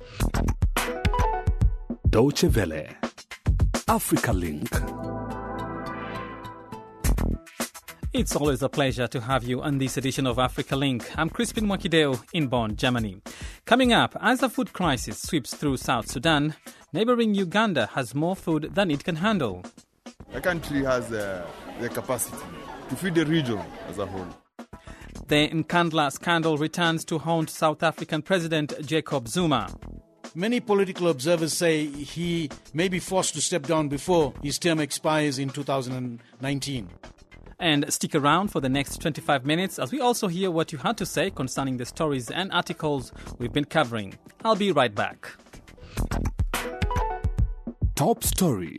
Deutsche Welle. Africa Link. It's always a pleasure to have you on this edition of Africa Link. I'm Crispin Mwakideo in Bonn, Germany. Coming up, as the food crisis sweeps through South Sudan, neighboring Uganda has more food than it can handle. The country has the capacity to feed the region as a whole. The Nkandla scandal returns to haunt South African President Jacob Zuma. Many political observers say he may be forced to step down before his term expires in 2019. And stick around for the next 25 minutes as we also hear what you had to say concerning the stories and articles we've been covering. I'll be right back. Top story.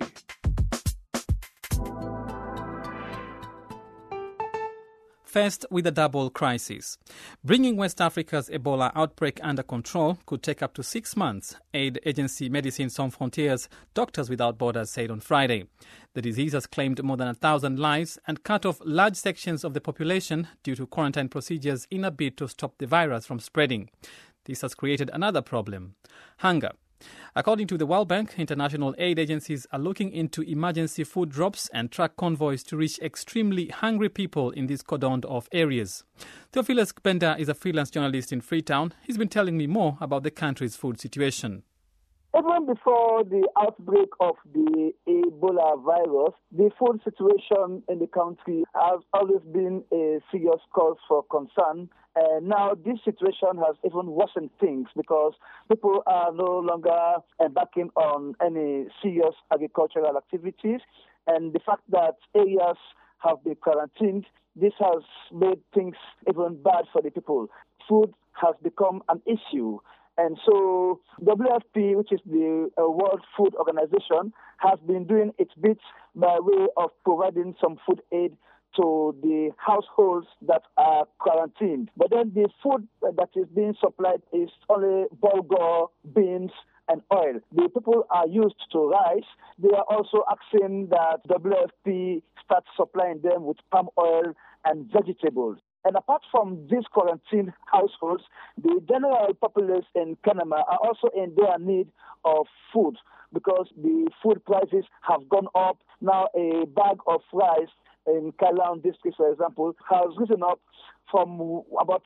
Faced with a double crisis. Bringing West Africa's Ebola outbreak under control could take up to 6 months, aid agency Médecins Sans Frontières, Doctors Without Borders said on Friday. The disease has claimed more than 1,000 lives and cut off large sections of the population due to quarantine procedures in a bid to stop the virus from spreading. This has created another problem: hunger. According to the World Bank, international aid agencies are looking into emergency food drops and truck convoys to reach extremely hungry people in these cordoned-off areas. Theophilus Benda is a freelance journalist in Freetown. He's been telling me more about the country's food situation. Even before the outbreak of the Ebola virus, the food situation in the country has always been a serious cause for concern. And now this situation has even worsened things because people are no longer embarking on any serious agricultural activities. And the fact that areas have been quarantined, this has made things even bad for the people. Food has become an issue. And so WFP, which is the World Food Organization, has been doing its bit by way of providing some food aid to the households that are quarantined. But then the food that is being supplied is only bulgur, beans, and oil. The people are used to rice. They are also asking that WFP start supplying them with palm oil and vegetables. And apart from these quarantined households, the general populace in Kenema are also in their need of food because the food prices have gone up. Now a bag of rice in Kailan district, for example, has risen up from about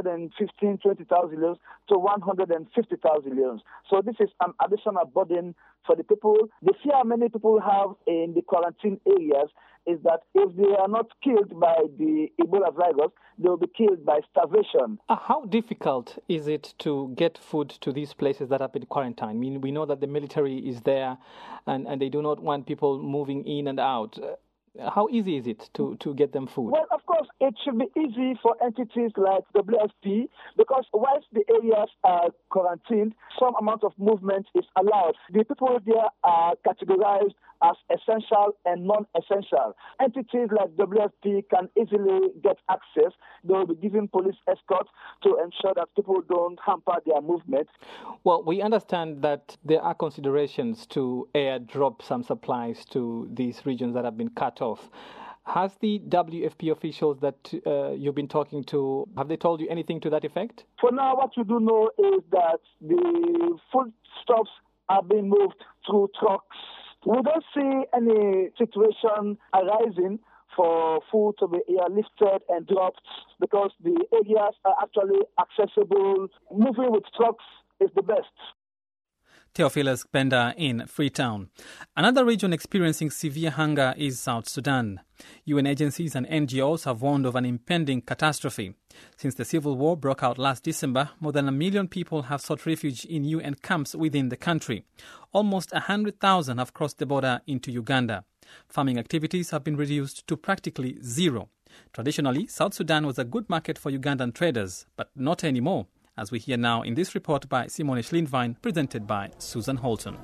120,000 lions to 150,000 lions. So this is an additional burden for the people. The fear many people have in the quarantine areas is that if they are not killed by the Ebola virus, they will be killed by starvation. How difficult is it to get food to these places that have been quarantined? I mean, we know that the military is there and they do not want people moving in and out. How easy is it to get them food? Well, of course, it should be easy for entities like WFP because whilst the areas are quarantined, some amount of movement is allowed. The people there are categorized as essential and non-essential. Entities like WFP can easily get access. They will be given police escort to ensure that people don't hamper their movement. Well, we understand that there are considerations to airdrop some supplies to these regions that have been cut off. Has the WFP officials that you've been talking to, have they told you anything to that effect? For now, what we do know is that the foodstuffs are being moved through trucks. We don't see any situation arising for food to be airlifted and dropped because the areas are actually accessible. Moving with trucks is the best. Theophilus Benda in Freetown. Another region experiencing severe hunger is South Sudan. UN agencies and NGOs have warned of an impending catastrophe. Since the civil war broke out last December, more than 1 million people have sought refuge in UN camps within the country. Almost 100,000 have crossed the border into Uganda. Farming activities have been reduced to practically zero. Traditionally, South Sudan was a good market for Ugandan traders, but not anymore, as we hear now in this report by Simone Schlindwein, presented by Susan Holton.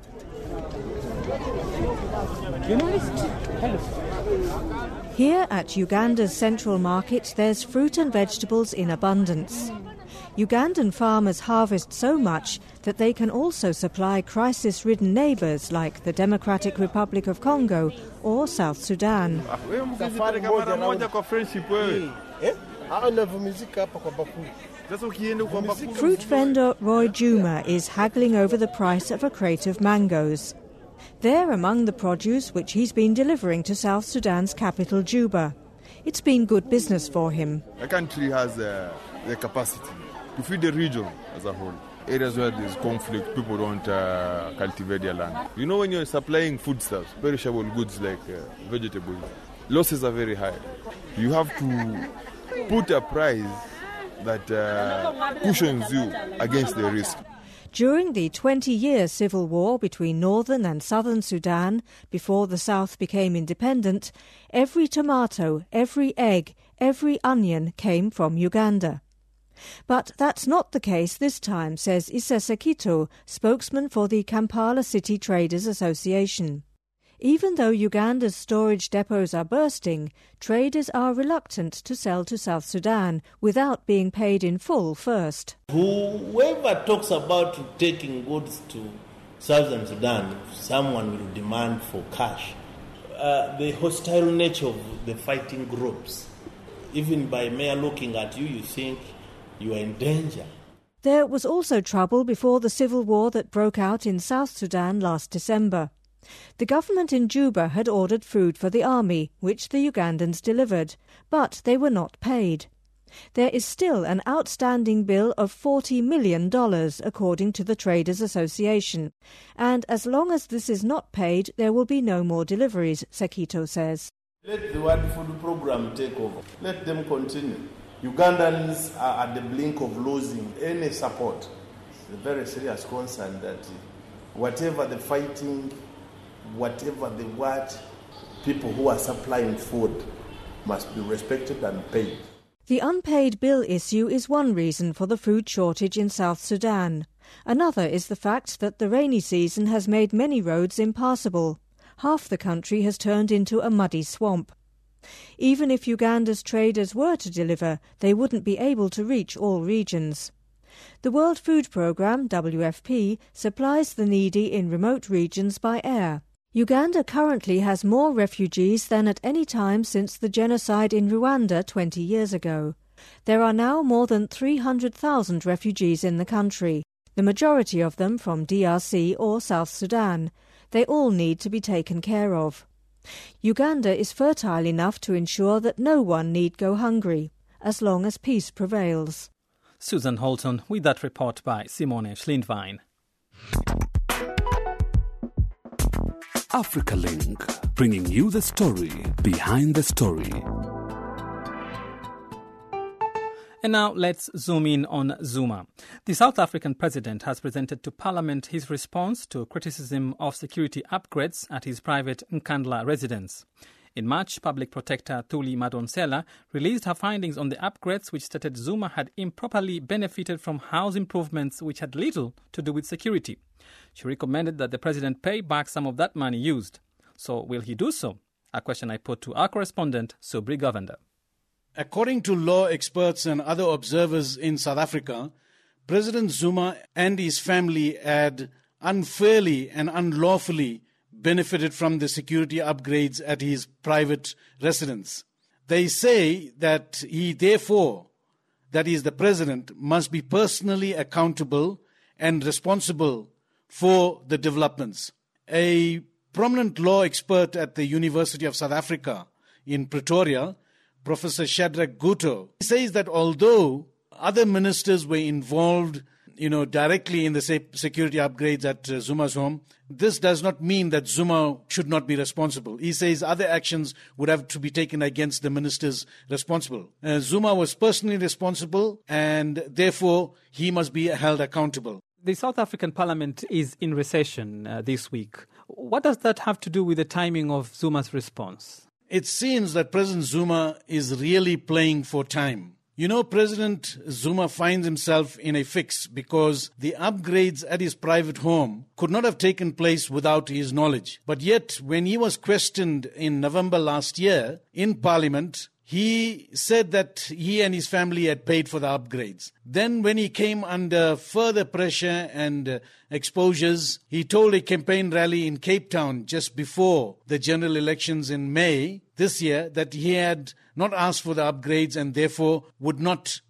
Here at Uganda's central market, there's fruit and vegetables in abundance. Ugandan farmers harvest so much that they can also supply crisis-ridden neighbours like the Democratic Republic of Congo or South Sudan. Fruit vendor Roy Juma is haggling over the price of a crate of mangoes. They're among the produce which he's been delivering to South Sudan's capital, Juba. It's been good business for him. The country has the capacity to feed the region as a whole. Areas where there's conflict, people don't cultivate their land. You know, when you're supplying foodstuffs, perishable goods like vegetables, losses are very high. You have to put a price that cushions you against the risk. During the 20-year civil war between northern and southern Sudan, before the south became independent, every tomato, every egg, every onion came from Uganda. But that's not the case this time, says Issa Sekito, spokesman for the Kampala City Traders Association. Even though Uganda's storage depots are bursting, traders are reluctant to sell to South Sudan without being paid in full first. Whoever talks about taking goods to Southern Sudan, someone will demand for cash. The hostile nature of the fighting groups, even by mere looking at you, you think you are in danger. There was also trouble before the civil war that broke out in South Sudan last December. The government in Juba had ordered food for the army, which the Ugandans delivered, but they were not paid. There is still an outstanding bill of $40 million, according to the Traders Association, and as long as this is not paid, there will be no more deliveries, Sekito says. Let the World Food Programme take over. Let them continue. Ugandans are at the blink of losing any support. It's a very serious concern that whatever the fighting, whatever the what, people who are supplying food must be respected and paid. The unpaid bill issue is one reason for the food shortage in South Sudan. Another is the fact that the rainy season has made many roads impassable. Half the country has turned into a muddy swamp. Even if Uganda's traders were to deliver, they wouldn't be able to reach all regions. The World Food Programme, WFP, supplies the needy in remote regions by air. Uganda currently has more refugees than at any time since the genocide in Rwanda 20 years ago. There are now more than 300,000 refugees in the country, the majority of them from DRC or South Sudan. They all need to be taken care of. Uganda is fertile enough to ensure that no one need go hungry, as long as peace prevails. Susan Holton with that report by Simone Schlindwein. Africa Link, bringing you the story behind the story. And now let's zoom in on Zuma. The South African president has presented to Parliament his response to criticism of security upgrades at his private Nkandla residence. In March, Public Protector Thuli Madonsela released her findings on the upgrades which stated Zuma had improperly benefited from house improvements which had little to do with security. She recommended that the president pay back some of that money used. So will he do so? A question I put to our correspondent, Subri Govender. According to law experts and other observers in South Africa, President Zuma and his family had unfairly and unlawfully benefited from the security upgrades at his private residence. They say that he therefore, that is the president, must be personally accountable and responsible for the developments. A prominent law expert at the University of South Africa in Pretoria, Professor Shadrach Guto, says that although other ministers were involved, directly in the security upgrades at Zuma's home, this does not mean that Zuma should not be responsible. He says other actions would have to be taken against the ministers responsible. Zuma was personally responsible and therefore he must be held accountable. The South African Parliament is in recession this week. What does that have to do with the timing of Zuma's response? It seems that President Zuma is really playing for time. President Zuma finds himself in a fix because the upgrades at his private home could not have taken place without his knowledge. But yet, when he was questioned in November last year in Parliament, he said that he and his family had paid for the upgrades. Then when he came under further pressure and exposures, he told a campaign rally in Cape Town just before the general elections in May this year that he had not asked for the upgrades and therefore would not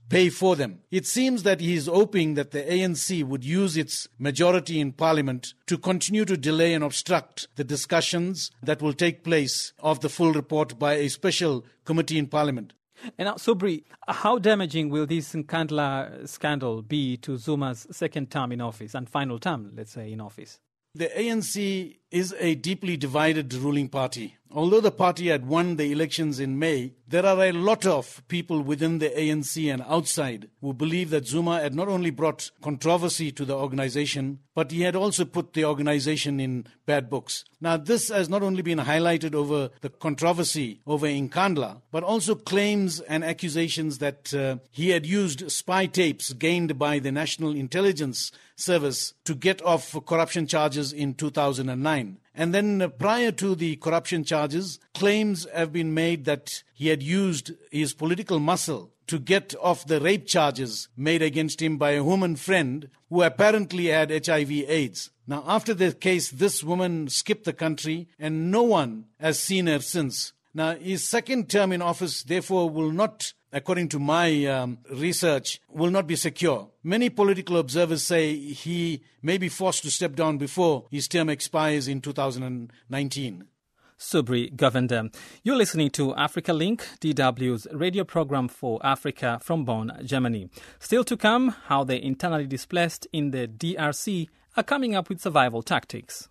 pay for them. It seems that he is hoping that the ANC would use its majority in Parliament to continue to delay and obstruct the discussions that will take place of the full report by a special committee in Parliament. And now, Subri, how damaging will this Nkandla scandal be to Zuma's second term in office and final term, let's say, in office? The ANC is a deeply divided ruling party. Although the party had won the elections in May, there are a lot of people within the ANC and outside who believe that Zuma had not only brought controversy to the organization, but he had also put the organization in bad books. Now, this has not only been highlighted over the controversy over Nkandla, but also claims and accusations that he had used spy tapes gained by the National Intelligence Service to get off corruption charges in 2009. And then prior to the corruption charges, claims have been made that he had used his political muscle to get off the rape charges made against him by a woman friend who apparently had HIV/AIDS. Now, after the case, this woman skipped the country and no one has seen her since. Now, his second term in office, therefore, will not, according to my research, will not be secure. Many political observers say he may be forced to step down before his term expires in 2019. Subri Govender. You're listening to Africa Link, DW's radio program for Africa from Bonn, Germany. Still to come, how the internally displaced in the DRC are coming up with survival tactics.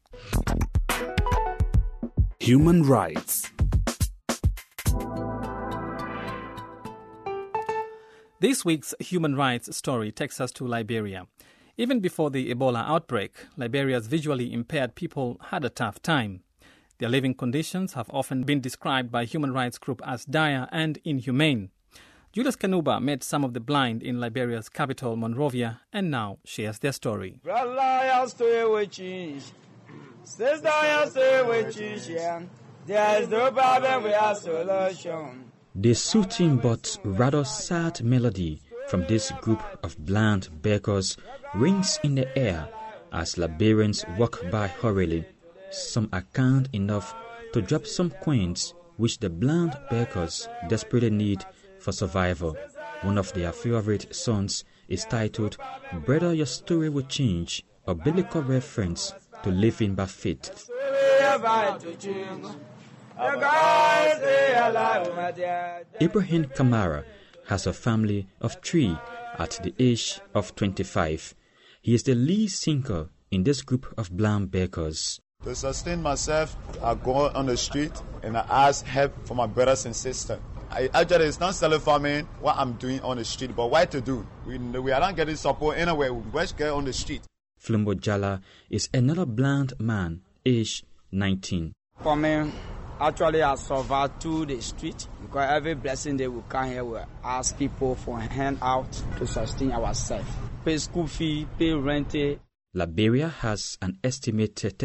Human rights. This week's human rights story takes us to Liberia. Even before the Ebola outbreak, Liberia's visually impaired people had a tough time. Their living conditions have often been described by human rights groups as dire and inhumane. Julius Kanuba met some of the blind in Liberia's capital, Monrovia, and now shares their story. The soothing but rather sad melody from this group of blind beggars rings in the air as Liberians walk by hurriedly. Some are kind enough to drop some coins which the blind beggars desperately need for survival. One of their favorite songs is titled "Brother, Your Story Will Change," a biblical reference to living by faith. Ibrahim Kamara has a family of 3 at the age of 25. He is the lead singer in this group of blind beggars. To sustain myself, I go on the street and I ask help for my brothers and sisters. It's not selling for me what I'm doing on the street, but what to do? We are not getting support anywhere. We just get on the street. Flumbo Jala is another blind man, age 19. For me, actually, I survived to the street because every blessing they will come here will ask people for a hand out to sustain ourselves. Pay school fee, pay rent. Liberia has an estimated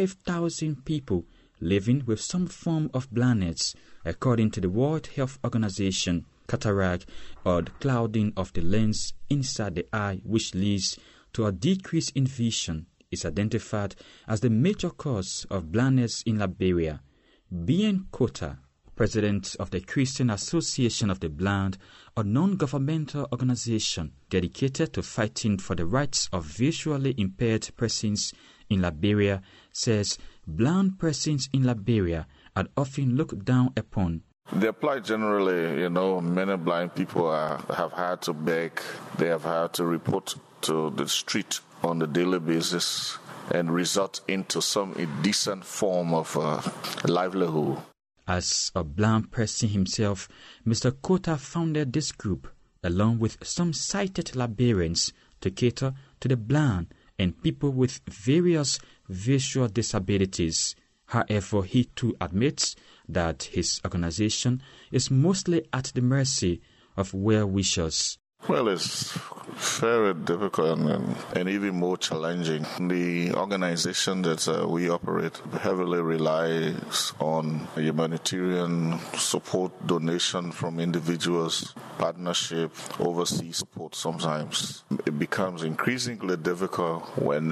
35,000 people living with some form of blindness, according to the World Health Organization. Cataract, or the clouding of the lens inside the eye, which leads to a decrease in vision, is identified as the major cause of blindness in Liberia. Bien Kota, president of the Christian Association of the Blind, a non-governmental organization dedicated to fighting for the rights of visually impaired persons in Liberia, says blind persons in Liberia are often looked down upon. The plight generally, many blind people have had to beg, they have had to report to the street on a daily basis and result into some indecent form of livelihood. As a blind person himself, Mr. Kota founded this group, along with some sighted Liberians, to cater to the blind and people with various visual disabilities. However, he too admits that his organization is mostly at the mercy of well-wishers. Well, it's very difficult and even more challenging. The organization that we operate heavily relies on humanitarian support, donation from individuals, partnership, overseas support sometimes. It becomes increasingly difficult when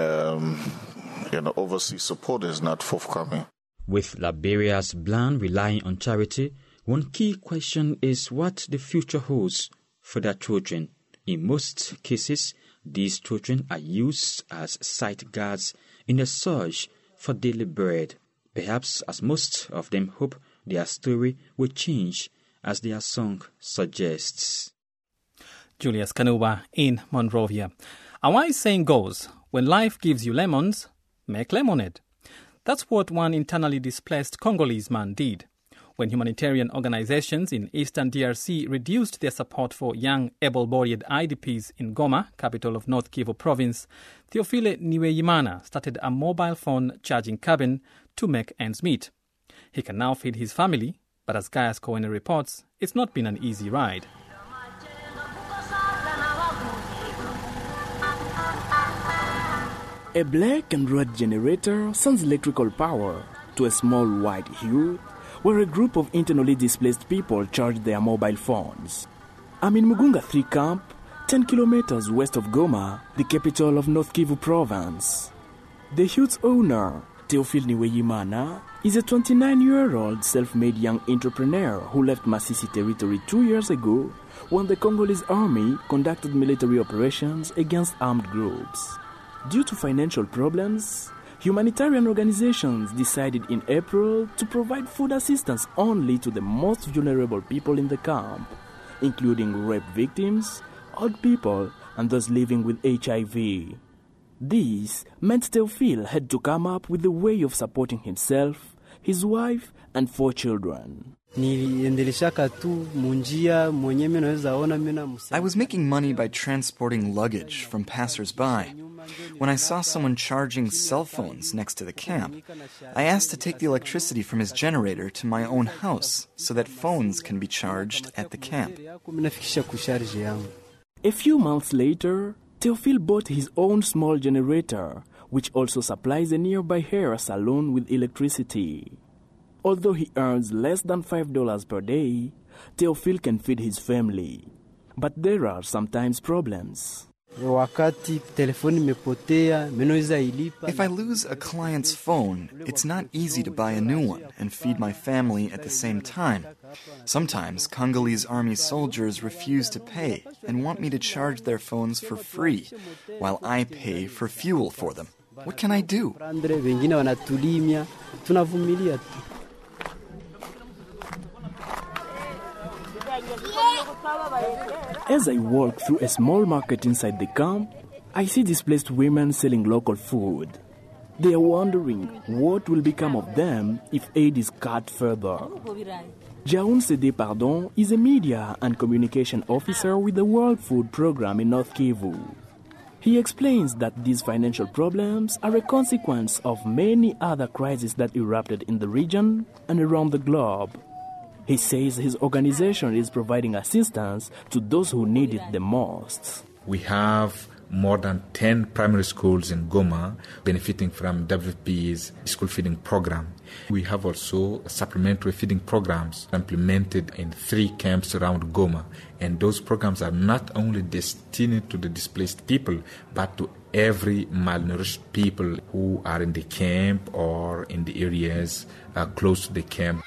overseas support is not forthcoming. With Liberia's blind relying on charity, one key question is what the future holds for their children. In most cases, these children are used as sight guards in a search for daily bread, perhaps as most of them hope their story will change as their song suggests. Julius Kanuba in Monrovia. A wise saying goes, when life gives you lemons, make lemonade. That's what one internally displaced Congolese man did. When humanitarian organizations in eastern DRC reduced their support for young, able-bodied IDPs in Goma, capital of North Kivu province, Theophile Niweyimana started a mobile phone charging cabin to make ends meet. He can now feed his family, but as Gaius Kowene reports, it's not been an easy ride. A black and red generator sends electrical power to a small white hue where a group of internally displaced people charge their mobile phones. I'm in Mugunga 3 camp, 10 kilometers west of Goma, the capital of North Kivu province. The hute's owner, Theophile Niweyimana, is a 29-year-old self-made young entrepreneur who left Masisi territory 2 years ago when the Congolese army conducted military operations against armed groups. Due to financial problems, humanitarian organizations decided in April to provide food assistance only to the most vulnerable people in the camp, including rape victims, old people, and those living with HIV. This meant Theophile had to come up with a way of supporting himself, his wife, and 4 children. I was making money by transporting luggage from passers-by. When I saw someone charging cell phones next to the camp, I asked to take the electricity from his generator to my own house so that phones can be charged at the camp. A few months later, Theophile bought his own small generator, which also supplies a nearby hair salon with electricity. Although he earns less than $5 per day, Theophile can feed his family. But there are sometimes problems. If I lose a client's phone, it's not easy to buy a new one and feed my family at the same time. Sometimes Congolese army soldiers refuse to pay and want me to charge their phones for free, while I pay for fuel for them. What can I do? As I walk through a small market inside the camp, I see displaced women selling local food. They are wondering what will become of them if aid is cut further. Jaoun Sede Pardon is a media and communication officer with the World Food Program in North Kivu. He explains that these financial problems are a consequence of many other crises that erupted in the region and around the globe. He says his organization is providing assistance to those who need it the most. We have more than 10 primary schools in Goma benefiting from WFP's school feeding program. We have also supplementary feeding programs implemented in 3 camps around Goma. And those programs are not only destined to the displaced people, but to every malnourished people who are in the camp or in the areas close to the camp.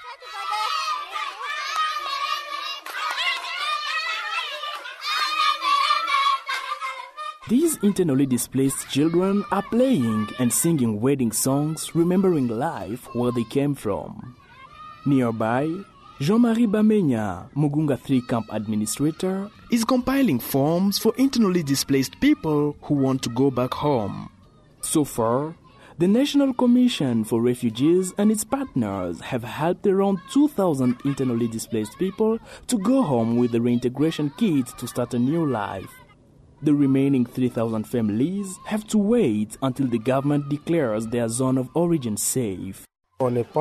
These internally displaced children are playing and singing wedding songs, remembering life where they came from. Nearby, Jean-Marie Bamenya, Mugunga 3 camp administrator, is compiling forms for internally displaced people who want to go back home. So far, the National Commission for Refugees and its partners have helped around 2,000 internally displaced people to go home with the reintegration kit to start a new life. The remaining 3,000 families have to wait until the government declares their zone of origin safe. We no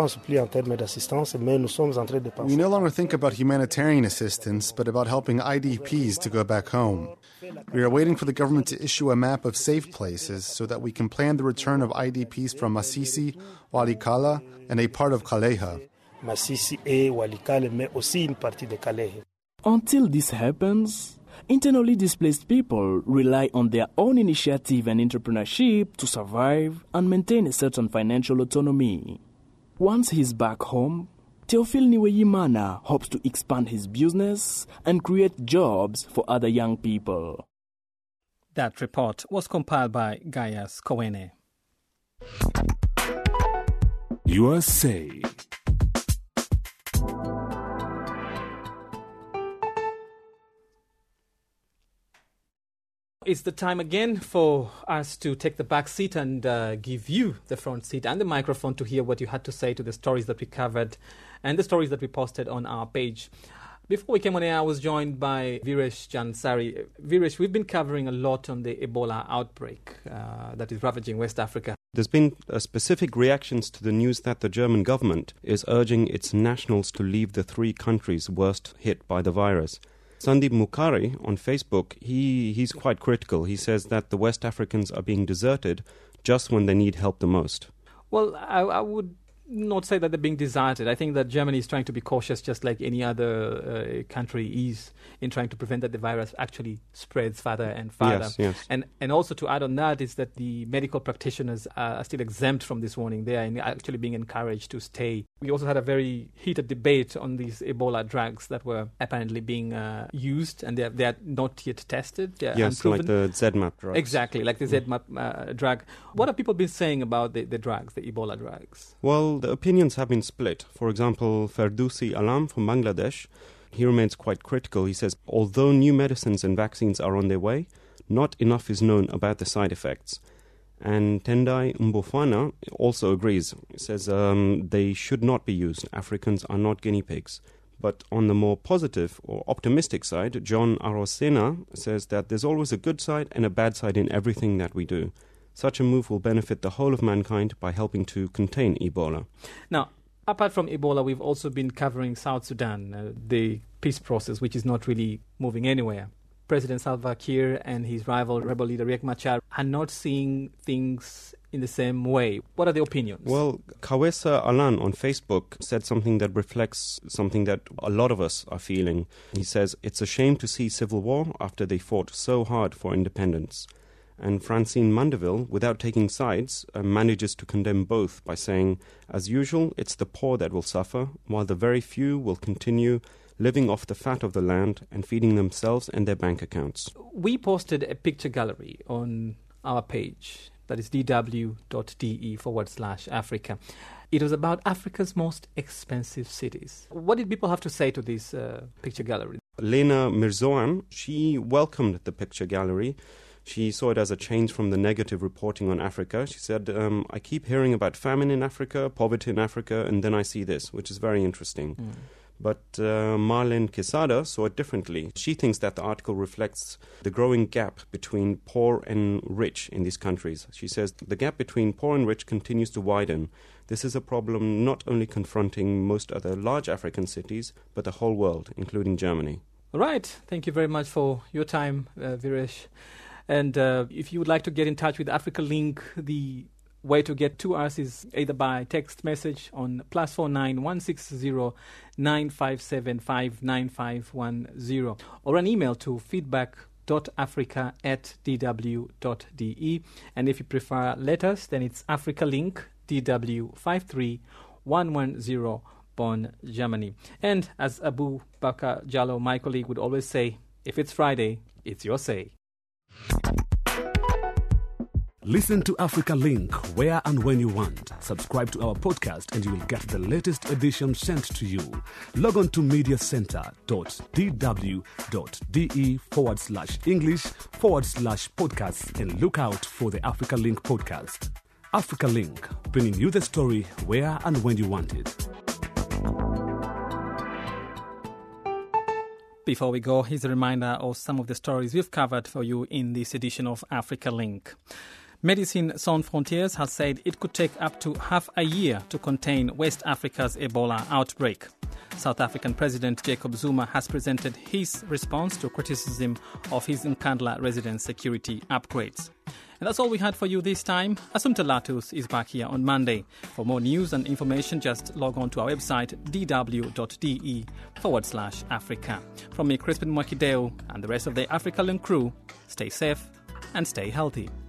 longer think about humanitarian assistance, but about helping IDPs to go back home. We are waiting for the government to issue a map of safe places so that we can plan the return of IDPs from Masisi, Walikale, and a part of Kalehe. Until this happens, internally displaced people rely on their own initiative and entrepreneurship to survive and maintain a certain financial autonomy. Once he's back home, Teofil Niweyimana hopes to expand his business and create jobs for other young people. That report was compiled by Gaius Kowene. USA. It's the time again for us to take the back seat and give you the front seat and the microphone to hear what you had to say to the stories that we covered and the stories that we posted on our page. Before we came on air, I was joined by Viresh Jansari. Viresh, we've been covering a lot on the Ebola outbreak that is ravaging West Africa. There's been specific reactions to the news that the German government is urging its nationals to leave the 3 countries worst hit by the virus. Sandeep Mukhari on Facebook, he's quite critical. He says that the West Africans are being deserted just when they need help the most. Well, I would not say that they're being deserted. I think that Germany is trying to be cautious just like any other country is in trying to prevent that the virus actually spreads further and further. Yes. And also to add on that is that the medical practitioners are still exempt from this warning. They are actually being encouraged to stay. We also had a very heated debate on these Ebola drugs that were apparently being used, and they are not yet tested. Yes, unproven. Like the ZMapp drugs. Exactly, like the ZMapp drug. What have people been saying about the drugs, the Ebola drugs? Well, the opinions have been split. For example, Ferdowsi Alam from Bangladesh, he remains quite critical. He says, although new medicines and vaccines are on their way, not enough is known about the side effects. And Tendai Mbofana also agrees. He says they should not be used. Africans are not guinea pigs. But on the more positive or optimistic side, John Arosena says that there's always a good side and a bad side in everything that we do. Such a move will benefit the whole of mankind by helping to contain Ebola. Now, apart from Ebola, we've also been covering South Sudan, the peace process, which is not really moving anywhere. President Salva Kiir and his rival rebel leader Riek Machar are not seeing things in the same way. What are the opinions? Well, Kawesa Alan on Facebook said something that reflects something that a lot of us are feeling. He says, it's a shame to see civil war after they fought so hard for independence. And Francine Mandeville, without taking sides, manages to condemn both by saying, as usual, it's the poor that will suffer, while the very few will continue living off the fat of the land and feeding themselves and their bank accounts. We posted a picture gallery on our page, that is dw.de/Africa. It was about Africa's most expensive cities. What did people have to say to this picture gallery? Lena Mirzoan, she welcomed the picture gallery. She saw it as a change from the negative reporting on Africa. She said, I keep hearing about famine in Africa, poverty in Africa, and then I see this, which is very interesting. But Marlene Quesada saw it differently. She thinks that the article reflects the growing gap between poor and rich in these countries. She says the gap between poor and rich continues to widen. This is a problem not only confronting most other large African cities, but the whole world, including Germany. All right. Thank you very much for your time, Viresh. And if you would like to get in touch with Africa Link, the way to get to us is either by text message on +49 160 957 59510 or an email to feedback.africa@dw.de. And if you prefer letters, then it's Africa Link, DW 53110, Bonn, Germany. And as Abu Bakr Jallo, my colleague, would always say, if it's Friday, it's your say. Listen to Africa Link where and when you want. Subscribe to our podcast and you will get the latest edition sent to you. Log on to mediacenter.dw.de/English/podcasts and look out for the Africa Link podcast. Africa Link, bringing you the story where and when you want it. Before we go, here's a reminder of some of the stories we've covered for you in this edition of Africa Link. Médecins Sans Frontières has said it could take up to half a year to contain West Africa's Ebola outbreak. South African President Jacob Zuma has presented his response to criticism of his Nkandla residence security upgrades. And that's all we had for you this time. Assumpta Latus is back here on Monday. For more news and information, just log on to our website, dw.de/Africa. From me, Crispin Mwakideu, and the rest of the Africa Link crew, stay safe and stay healthy.